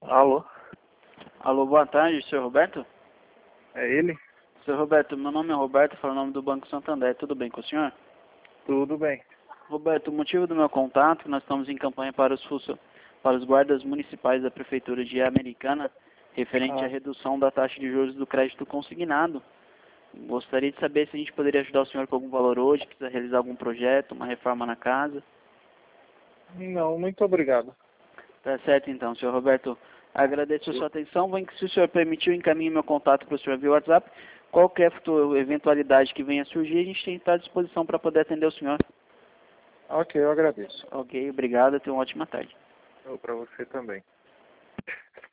Alô? Alô, boa tarde, senhor Roberto? É ele? Senhor Roberto, meu nome é Roberto, falo o nome do Banco Santander, tudo bem com o senhor? Tudo bem. Roberto, o motivo do meu contato é que nós estamos em campanha para os guardas municipais da Prefeitura de Americana, referente à redução da taxa de juros do crédito consignado. Gostaria de saber se a gente poderia ajudar o senhor com algum valor hoje, precisa realizar algum projeto, uma reforma na casa. Não, muito obrigado. Tá certo então, senhor Roberto. Agradeço a sua atenção. Se o senhor permitiu, encaminhe meu contato para o senhor via WhatsApp. Qualquer eventualidade que venha a surgir, a gente tem que estar à disposição para poder atender o senhor. Ok, eu agradeço. Ok, obrigado. Tenha uma ótima tarde. Para você também.